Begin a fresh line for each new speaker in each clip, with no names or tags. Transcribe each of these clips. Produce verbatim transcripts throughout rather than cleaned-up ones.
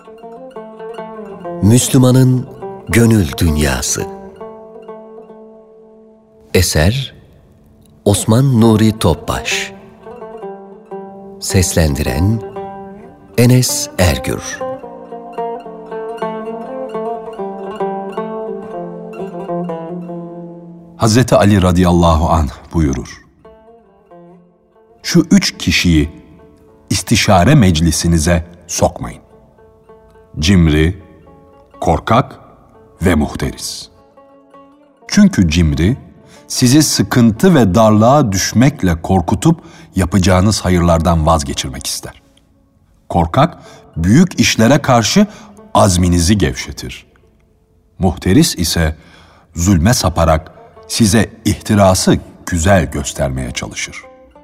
Müslümanın Gönül Dünyası. Eser Osman Nuri Topbaş. Seslendiren Enes Ergür.
Hazreti Ali radıyallahu anh buyurur: Şu üç kişiyi istişare meclisinize sokmayın. Cimri, korkak ve muhteris. Çünkü cimri, sizi sıkıntı ve darlığa düşmekle korkutup yapacağınız hayırlardan vazgeçirmek ister. Korkak, büyük işlere karşı azminizi gevşetir. Muhteris ise zulme saparak size ihtirası güzel göstermeye çalışır.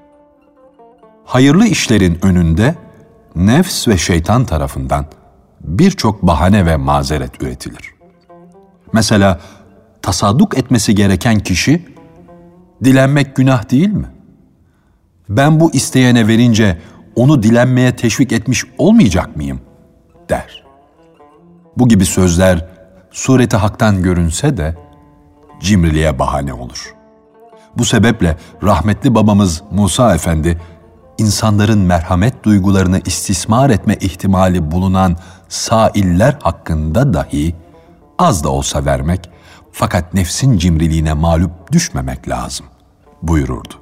Hayırlı işlerin önünde nefs ve şeytan tarafından birçok bahane ve mazeret üretilir. Mesela tasadduk etmesi gereken kişi, dilenmek günah değil mi? Ben bu isteyene verince onu dilenmeye teşvik etmiş olmayacak mıyım? Der. Bu gibi sözler sureti haktan görünse de cimriliğe bahane olur. Bu sebeple rahmetli babamız Musa Efendi, insanların merhamet duygularını istismar etme ihtimali bulunan sailler hakkında dahi az da olsa vermek, fakat nefsin cimriliğine mağlup düşmemek lazım buyururdu.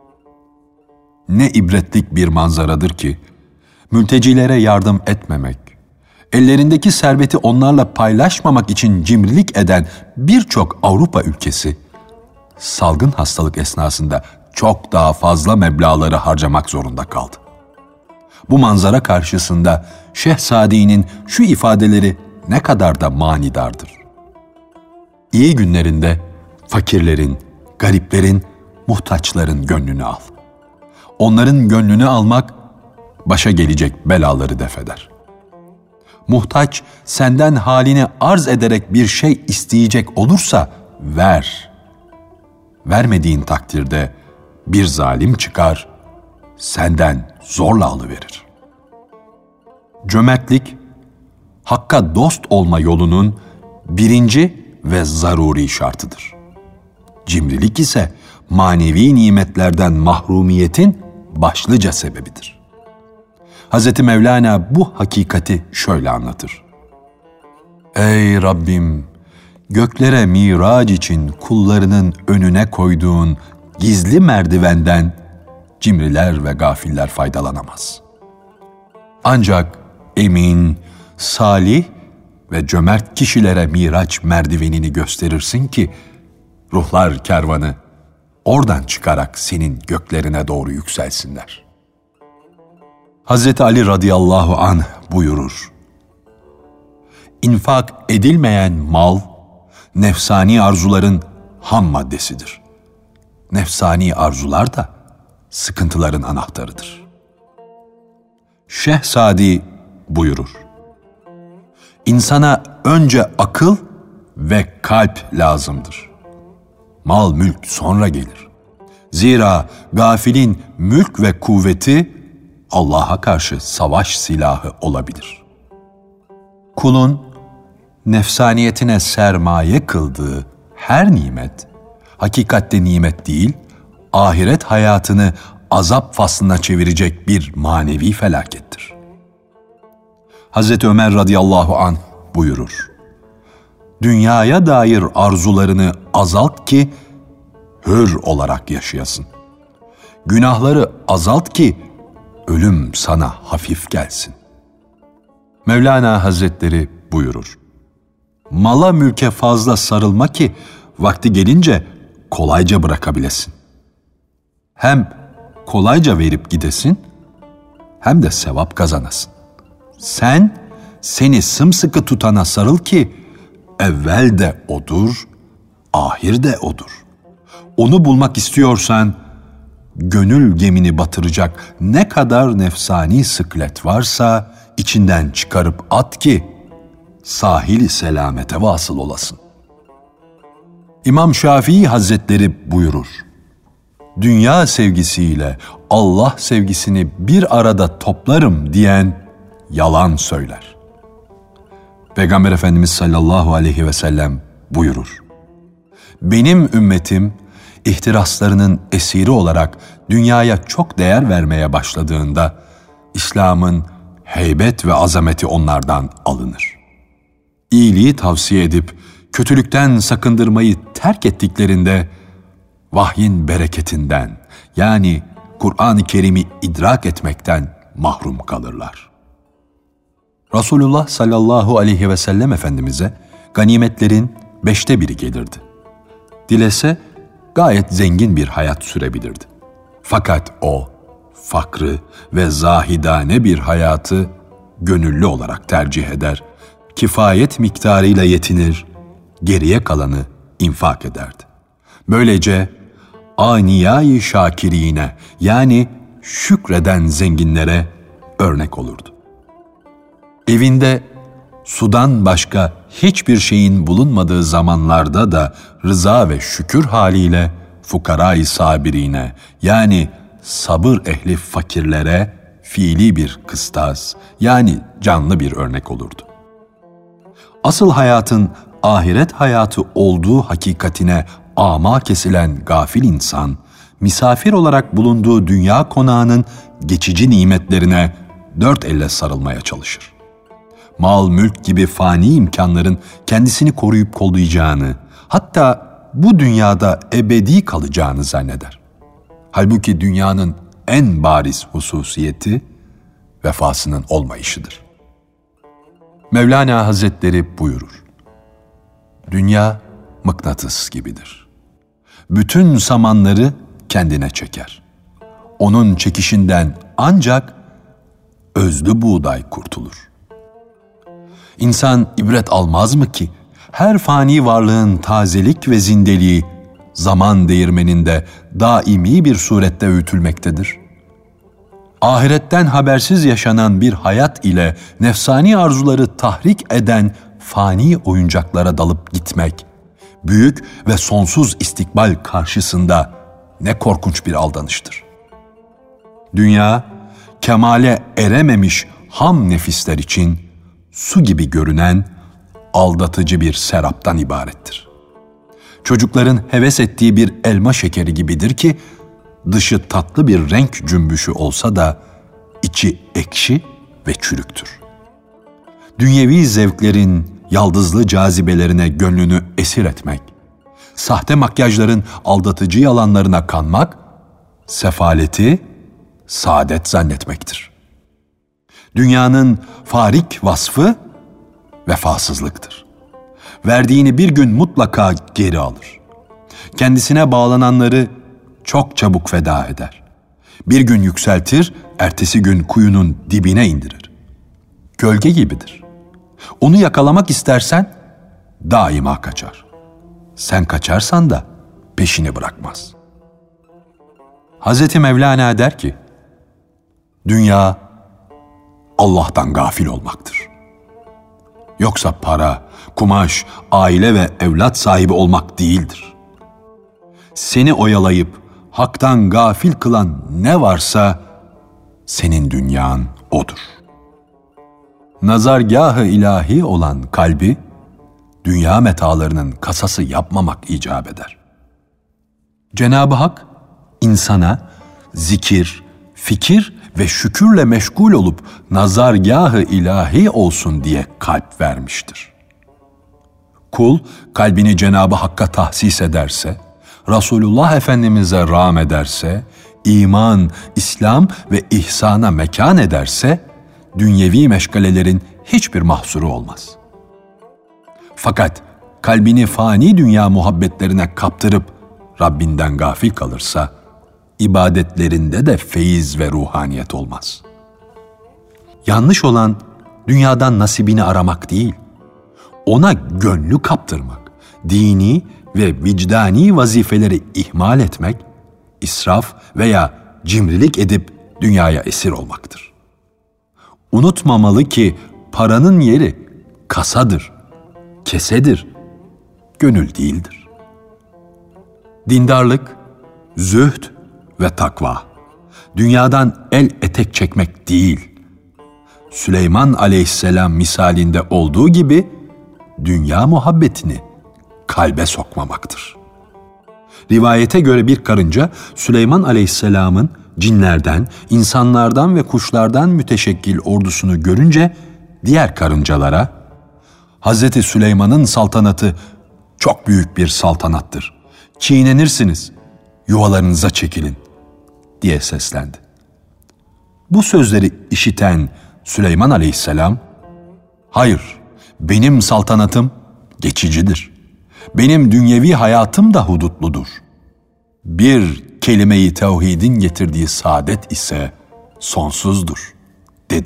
Ne ibretlik bir manzaradır ki, mültecilere yardım etmemek, ellerindeki serveti onlarla paylaşmamak için cimrilik eden birçok Avrupa ülkesi, salgın hastalık esnasında çok daha fazla meblağları harcamak zorunda kaldı. Bu manzara karşısında Şeyh Sadi'nin şu ifadeleri ne kadar da manidardır. İyi günlerinde fakirlerin, gariplerin, muhtaçların gönlünü al. Onların gönlünü almak başa gelecek belaları defeder. Muhtaç senden halini arz ederek bir şey isteyecek olursa ver. Vermediğin takdirde bir zalim çıkar, senden zorla alıverir. Cömertlik, hakka dost olma yolunun birinci ve zaruri şartıdır. Cimrilik ise manevi nimetlerden mahrumiyetin başlıca sebebidir. Hazreti Mevlana bu hakikati şöyle anlatır: Ey Rabbim! Göklere mirac için kullarının önüne koyduğun gizli merdivenden cimriler ve gafiller faydalanamaz. Ancak emin, salih ve cömert kişilere miraç merdivenini gösterirsin ki ruhlar kervanı oradan çıkarak senin göklerine doğru yükselsinler. Hazreti Ali radıyallahu anh buyurur: İnfak edilmeyen mal, nefsani arzuların ham maddesidir. Nefsani arzular da sıkıntıların anahtarıdır. Şeyh Sadi buyurur: İnsana önce akıl ve kalp lazımdır. Mal mülk sonra gelir. Zira gafilin mülk ve kuvveti Allah'a karşı savaş silahı olabilir. Kulun nefsaniyetine sermaye kıldığı her nimet, hakikatte nimet değil, ahiret hayatını azap faslına çevirecek bir manevi felakettir. Hazreti Ömer radıyallahu anh buyurur: Dünyaya dair arzularını azalt ki hür olarak yaşayasın. Günahları azalt ki ölüm sana hafif gelsin. Mevlana Hazretleri buyurur: Mala mülke fazla sarılma ki vakti gelince kolayca bırakabilesin. Hem kolayca verip gidesin, hem de sevap kazanasın. Sen seni sımsıkı tutana sarıl ki evvel de odur, ahir de odur. Onu bulmak istiyorsan gönül gemini batıracak ne kadar nefsani sıklet varsa içinden çıkarıp at ki sahil-i selamete vasıl olasın. İmam Şafii Hazretleri buyurur: Dünya sevgisiyle Allah sevgisini bir arada toplarım diyen yalan söyler. Peygamber Efendimiz sallallahu aleyhi ve sellem buyurur: benim ümmetim ihtiraslarının esiri olarak dünyaya çok değer vermeye başladığında İslam'ın heybet ve azameti onlardan alınır. İyiliği tavsiye edip kötülükten sakındırmayı terk ettiklerinde vahyin bereketinden, yani Kur'an-ı Kerim'i idrak etmekten mahrum kalırlar. Resulullah sallallahu aleyhi ve sellem Efendimiz'e ganimetlerin beşte biri gelirdi. Dilese gayet zengin bir hayat sürebilirdi. Fakat o, fakrı ve zahidane bir hayatı gönüllü olarak tercih eder, kifayet miktarıyla yetinir, geriye kalanı infak ederdi. Böylece aniyâ-i şakirîne, yani şükreden zenginlere örnek olurdu. Evinde sudan başka hiçbir şeyin bulunmadığı zamanlarda da rıza ve şükür haliyle fukara-i sabirine, yani sabır ehli fakirlere fiili bir kıstas, yani canlı bir örnek olurdu. Asıl hayatın ahiret hayatı olduğu hakikatine ama kesilen gafil insan, misafir olarak bulunduğu dünya konağının geçici nimetlerine dört elle sarılmaya çalışır. Mal, mülk gibi fani imkanların kendisini koruyup kollayacağını, hatta bu dünyada ebedi kalacağını zanneder. Halbuki dünyanın en bariz hususiyeti vefasının olmayışıdır. Mevlana Hazretleri buyurur: dünya mıknatıs gibidir. Bütün samanları kendine çeker. Onun çekişinden ancak özlü buğday kurtulur. İnsan ibret almaz mı ki her fani varlığın tazelik ve zindeliği zaman değirmeninde daimi bir surette öğütülmektedir? Ahiretten habersiz yaşanan bir hayat ile nefsani arzuları tahrik eden fani oyuncaklara dalıp gitmek, büyük ve sonsuz istikbal karşısında ne korkunç bir aldanıştır. Dünya, kemale erememiş ham nefisler için su gibi görünen aldatıcı bir seraptan ibarettir. Çocukların heves ettiği bir elma şekeri gibidir ki, dışı tatlı bir renk cümbüşü olsa da içi ekşi ve çürüktür. Dünyevi zevklerin yaldızlı cazibelerine gönlünü esir etmek, sahte makyajların aldatıcı yalanlarına kanmak, sefaleti saadet zannetmektir. Dünyanın farik vasfı vefasızlıktır. Verdiğini bir gün mutlaka geri alır. Kendisine bağlananları çok çabuk feda eder. Bir gün yükseltir, ertesi gün kuyunun dibine indirir. Gölge gibidir. Onu yakalamak istersen daima kaçar. Sen kaçarsan da peşini bırakmaz. Hazreti Mevlana der ki, dünya Allah'tan gafil olmaktır. Yoksa para, kumaş, aile ve evlat sahibi olmak değildir. Seni oyalayıp haktan gafil kılan ne varsa senin dünyan odur. Nazargâh-ı ilahi olan kalbi, dünya metalarının kasası yapmamak icap eder. Cenab-ı Hak, insana zikir, fikir ve şükürle meşgul olup nazargâh-ı ilahi olsun diye kalp vermiştir. Kul, kalbini Cenab-ı Hakk'a tahsis ederse, Resulullah Efendimiz'e rağm ederse, iman, İslam ve ihsana mekan ederse, dünyevi meşgalelerin hiçbir mahsuru olmaz. Fakat kalbini fani dünya muhabbetlerine kaptırıp Rabbinden gafil kalırsa, ibadetlerinde de feyiz ve ruhaniyet olmaz. Yanlış olan dünyadan nasibini aramak değil, ona gönlü kaptırmak, dini ve vicdani vazifeleri ihmal etmek, israf veya cimrilik edip dünyaya esir olmaktır. Unutmamalı ki paranın yeri kasadır, kesedir, gönül değildir. Dindarlık, zühd ve takva, dünyadan el etek çekmek değil, Süleyman aleyhisselam misalinde olduğu gibi dünya muhabbetini kalbe sokmamaktır. Rivayete göre bir karınca Süleyman aleyhisselamın cinlerden, insanlardan ve kuşlardan müteşekkil ordusunu görünce diğer karıncalara Hazreti Süleyman'ın saltanatı çok büyük bir saltanattır. Çiğnenirsiniz, yuvalarınıza çekilin diye seslendi. Bu sözleri işiten Süleyman aleyhisselam, hayır, benim saltanatım geçicidir. Benim dünyevi hayatım da hudutludur. Bir kelime-i tevhidin getirdiği saadet ise sonsuzdur, dedi.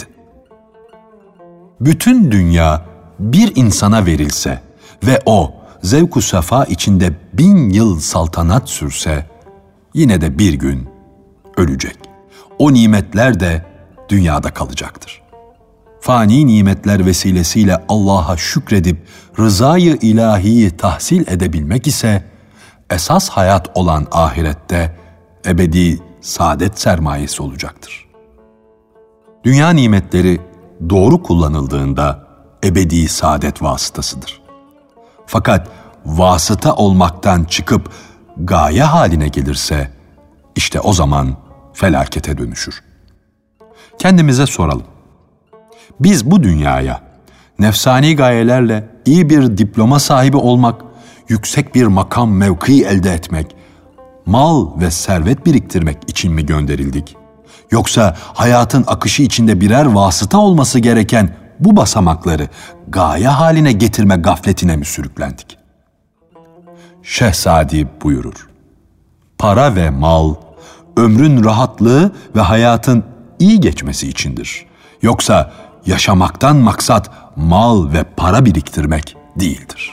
Bütün dünya bir insana verilse ve o zevk-u sefa içinde bin yıl saltanat sürse, yine de bir gün ölecek. O nimetler de dünyada kalacaktır. Fani nimetler vesilesiyle Allah'a şükredip rızayı ilahiyi tahsil edebilmek ise esas hayat olan ahirette ebedi saadet sermayesi olacaktır. Dünya nimetleri doğru kullanıldığında ebedi saadet vasıtasıdır. Fakat vasıta olmaktan çıkıp gaye haline gelirse işte o zaman felakete dönüşür. Kendimize soralım. Biz bu dünyaya nefsani gayelerle iyi bir diploma sahibi olmak, yüksek bir makam mevki elde etmek, mal ve servet biriktirmek için mi gönderildik? Yoksa hayatın akışı içinde birer vasıta olması gereken bu basamakları gaye haline getirme gafletine mi sürüklendik? Şehzadi buyurur. Para ve mal, ömrün rahatlığı ve hayatın iyi geçmesi içindir. Yoksa yaşamaktan maksat mal ve para biriktirmek değildir.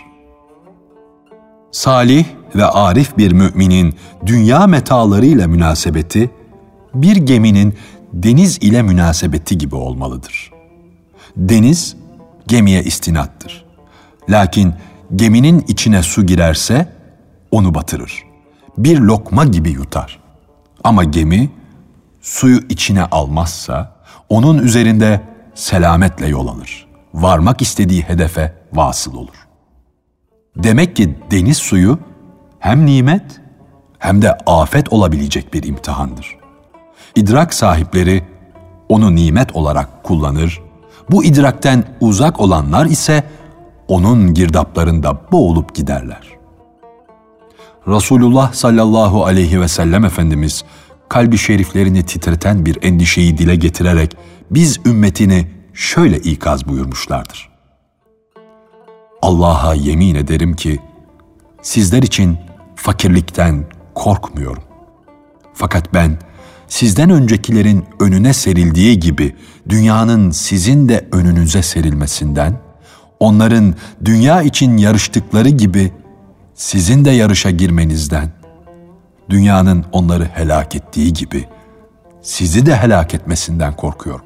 Salih ve arif bir müminin dünya metalarıyla münasebeti, bir geminin deniz ile münasebeti gibi olmalıdır. Deniz, gemiye istinattır. Lakin geminin içine su girerse, onu batırır. Bir lokma gibi yutar. Ama gemi, suyu içine almazsa, onun üzerinde selametle yol alır. Varmak istediği hedefe vasıl olur. Demek ki deniz suyu hem nimet hem de afet olabilecek bir imtihandır. İdrak sahipleri onu nimet olarak kullanır, bu idrakten uzak olanlar ise onun girdaplarında boğulup giderler. Resulullah sallallahu aleyhi ve sellem Efendimiz kalbi şeriflerini titreten bir endişeyi dile getirerek biz ümmetini şöyle ikaz buyurmuşlardır. Allah'a yemin ederim ki sizler için fakirlikten korkmuyorum. Fakat ben sizden öncekilerin önüne serildiği gibi dünyanın sizin de önünüze serilmesinden, onların dünya için yarıştıkları gibi sizin de yarışa girmenizden, dünyanın onları helak ettiği gibi sizi de helak etmesinden korkuyorum.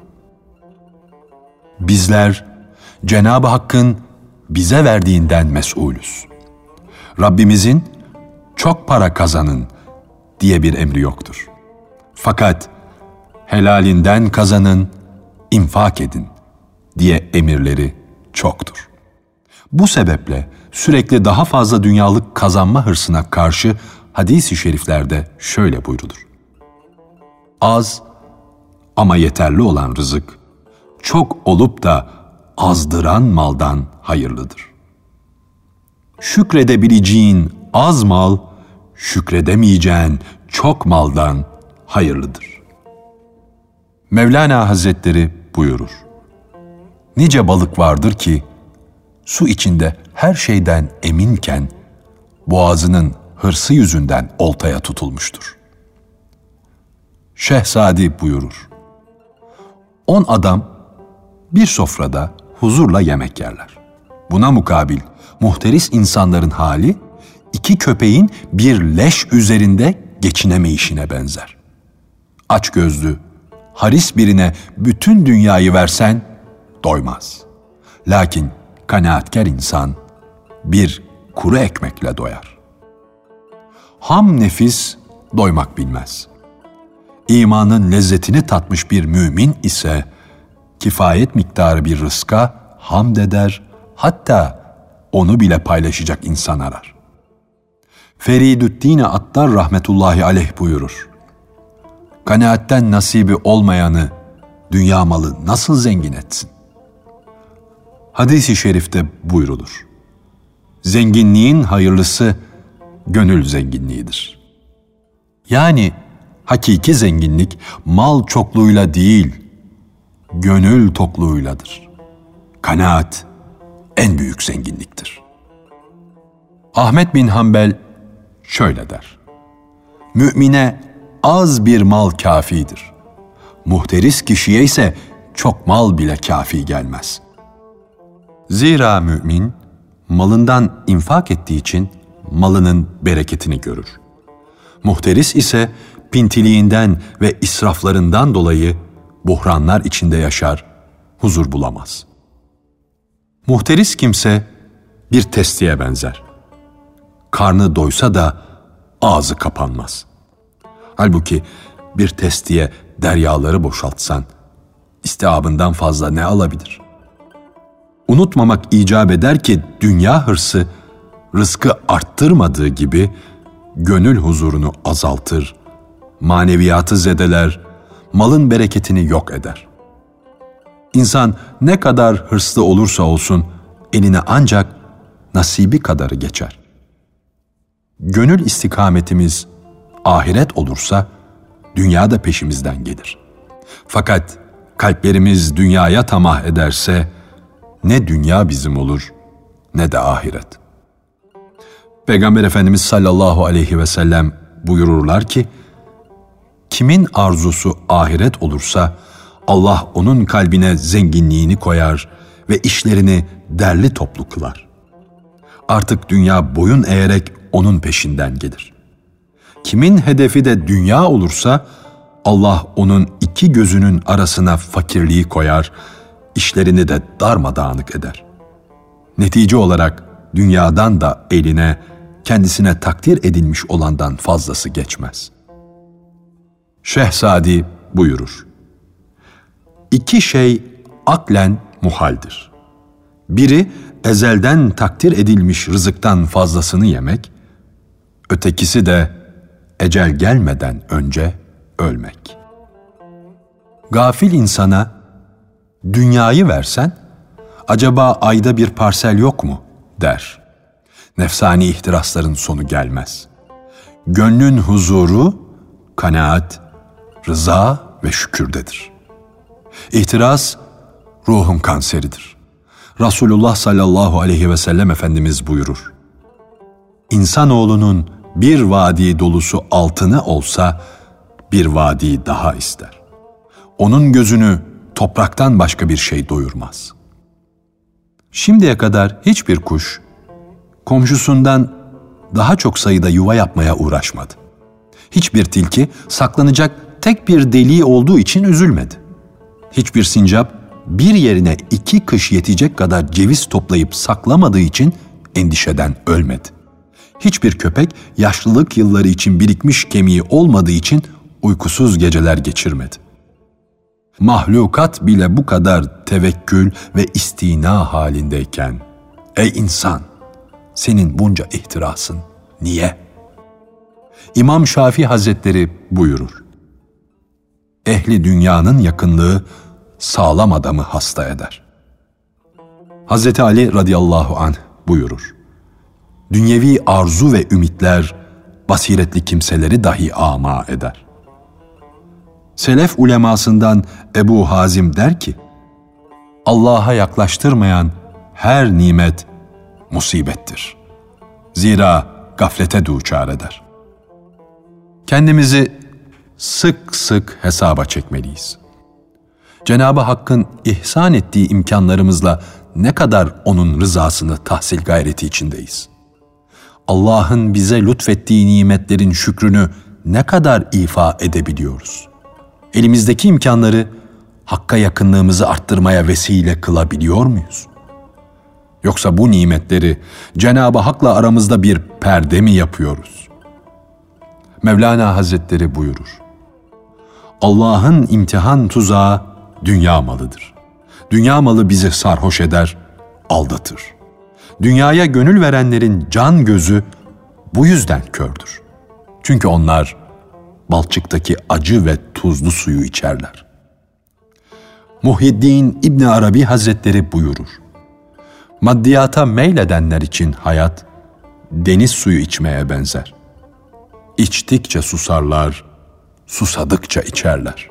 Bizler Cenab-ı Hakk'ın bize verdiğinden mesulüz. Rabbimizin çok para kazanın diye bir emri yoktur. Fakat helalinden kazanın, infak edin diye emirleri çoktur. Bu sebeple sürekli daha fazla dünyalık kazanma hırsına karşı hadis-i şeriflerde şöyle buyrulur. Az ama yeterli olan rızık, çok olup da azdıran maldan hayırlıdır. Şükredebileceğin az mal, şükredemeyeceğin çok maldan hayırlıdır. Mevlana Hazretleri buyurur. Nice balık vardır ki, su içinde her şeyden eminken, boğazının hırsı yüzünden oltaya tutulmuştur. Şehzadi buyurur. On adam bir sofrada huzurla yemek yerler. Buna mukabil muhteris insanların hali, iki köpeğin bir leş üzerinde geçinemeyişine benzer. Açgözlü, haris birine bütün dünyayı versen doymaz. Lakin kanaatkar insan bir kuru ekmekle doyar. Ham nefis doymak bilmez. İmanın lezzetini tatmış bir mümin ise kifayet miktarı bir rızka hamd eder, hatta onu bile paylaşacak insan arar. Feridüddin Attar rahmetullahi aleyh buyurur: Kanaatten nasibi olmayanı dünya malı nasıl zengin etsin? Hadis-i şerifte buyrulur: Zenginliğin hayırlısı gönül zenginliğidir. Yani hakiki zenginlik mal çokluğuyla değil, gönül tokluğuyladır. Kanaat en büyük zenginliktir. Ahmet bin Hanbel şöyle der: Mümine az bir mal kâfidir. Muhteris kişiye ise çok mal bile kâfi gelmez. Zira mümin malından infak ettiği için malının bereketini görür. Muhteris ise pintiliğinden ve israflarından dolayı buhranlar içinde yaşar, huzur bulamaz. Muhteris kimse bir testiye benzer. Karnı doysa da ağzı kapanmaz. Halbuki bir testiye deryaları boşaltsan, istiabından fazla ne alabilir? Unutmamak icap eder ki dünya hırsı, rızkı arttırmadığı gibi gönül huzurunu azaltır, maneviyatı zedeler, malın bereketini yok eder. İnsan ne kadar hırslı olursa olsun eline ancak nasibi kadarı geçer. Gönül istikametimiz ahiret olursa dünya da peşimizden gelir. Fakat kalplerimiz dünyaya tamah ederse ne dünya bizim olur ne de ahiret. Peygamber Efendimiz sallallahu aleyhi ve sellem buyururlar ki, kimin arzusu ahiret olursa Allah onun kalbine zenginliğini koyar ve işlerini derli toplu kılar. Artık dünya boyun eğerek onun peşinden gelir. Kimin hedefi de dünya olursa Allah onun iki gözünün arasına fakirliği koyar, işlerini de darmadağınık eder. Netice olarak dünyadan da eline, kendisine takdir edilmiş olandan fazlası geçmez. Şehzadi buyurur: İki şey aklen muhaldir. Biri ezelden takdir edilmiş rızıktan fazlasını yemek, ötekisi de ecel gelmeden önce ölmek. Gafil insana dünyayı versen, acaba ayda bir parsel yok mu der. Nefsani ihtirasların sonu gelmez. Gönlün huzuru, kanaat, rıza ve şükürdedir. İhtiras, ruhun kanseridir. Resulullah sallallahu aleyhi ve sellem Efendimiz buyurur: İnsanoğlunun bir vadi dolusu altını olsa, bir vadi daha ister. Onun gözünü topraktan başka bir şey doyurmaz. Şimdiye kadar hiçbir kuş, komşusundan daha çok sayıda yuva yapmaya uğraşmadı. Hiçbir tilki saklanacak tek bir deliği olduğu için üzülmedi. Hiçbir sincap bir yerine iki kış yetecek kadar ceviz toplayıp saklamadığı için endişeden ölmedi. Hiçbir köpek yaşlılık yılları için birikmiş kemiği olmadığı için uykusuz geceler geçirmedi. Mahlukat bile bu kadar tevekkül ve istina halindeyken, ey insan, senin bunca ihtirasın niye? İmam Şafii Hazretleri buyurur: Ehli dünyanın yakınlığı sağlam adamı hasta eder. Hazreti Ali radıyallahu anh buyurur: Dünyevi arzu ve ümitler basiretli kimseleri dahi ama eder. Selef ulemasından Ebu Hazim der ki, Allah'a yaklaştırmayan her nimet musibettir. Zira gaflete duçar eder. Kendimizi sık sık hesaba çekmeliyiz. Cenab-ı Hakk'ın ihsan ettiği imkanlarımızla ne kadar onun rızasını tahsil gayreti içindeyiz? Allah'ın bize lütfettiği nimetlerin şükrünü ne kadar ifa edebiliyoruz? Elimizdeki imkanları Hakk'a yakınlığımızı arttırmaya vesile kılabiliyor muyuz? Yoksa bu nimetleri Cenab-ı Hak'la aramızda bir perde mi yapıyoruz? Mevlana Hazretleri buyurur: Allah'ın imtihan tuzağı dünya malıdır. Dünya malı bizi sarhoş eder, aldatır. Dünyaya gönül verenlerin can gözü bu yüzden kördür. Çünkü onlar balçıktaki acı ve tuzlu suyu içerler. Muhyiddin İbni Arabi Hazretleri buyurur: maddiyata meyledenler için hayat, deniz suyu içmeye benzer. İçtikçe susarlar, susadıkça içerler.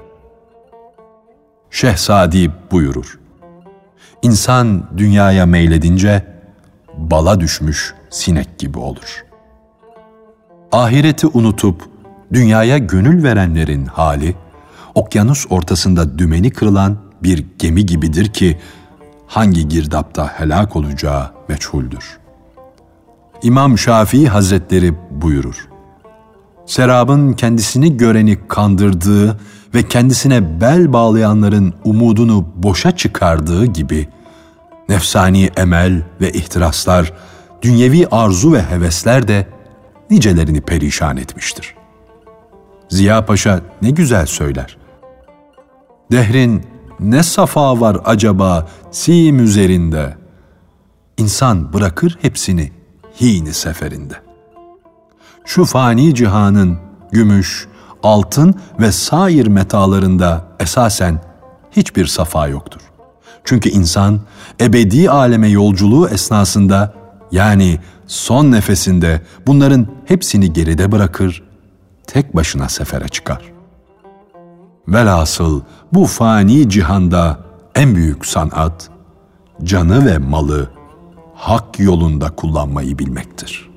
Şehzadi buyurur: İnsan dünyaya meyledince bala düşmüş sinek gibi olur. Ahireti unutup dünyaya gönül verenlerin hali, okyanus ortasında dümeni kırılan bir gemi gibidir ki hangi girdapta helak olacağı meçhuldür. İmam Şafii Hazretleri buyurur: serabın kendisini göreni kandırdığı ve kendisine bel bağlayanların umudunu boşa çıkardığı gibi, nefsani emel ve ihtiraslar, dünyevi arzu ve hevesler de nicelerini perişan etmiştir. Ziya Paşa ne güzel söyler: dehrin ne safa var acaba sim üzerinde, İnsan bırakır hepsini hini seferinde. Şu fani cihanın gümüş, altın ve sair metalarında esasen hiçbir safa yoktur. Çünkü insan ebedi aleme yolculuğu esnasında, yani son nefesinde bunların hepsini geride bırakır, tek başına sefere çıkar. Velhasıl bu fani cihanda en büyük sanat, canı ve malı hak yolunda kullanmayı bilmektir.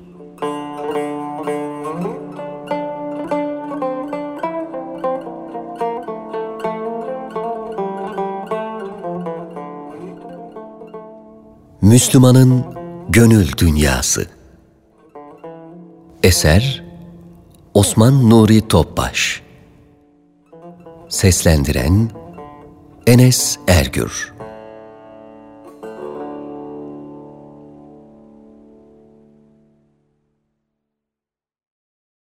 Müslümanın Gönül Dünyası. Eser Osman Nuri Topbaş. Seslendiren Enes Ergür.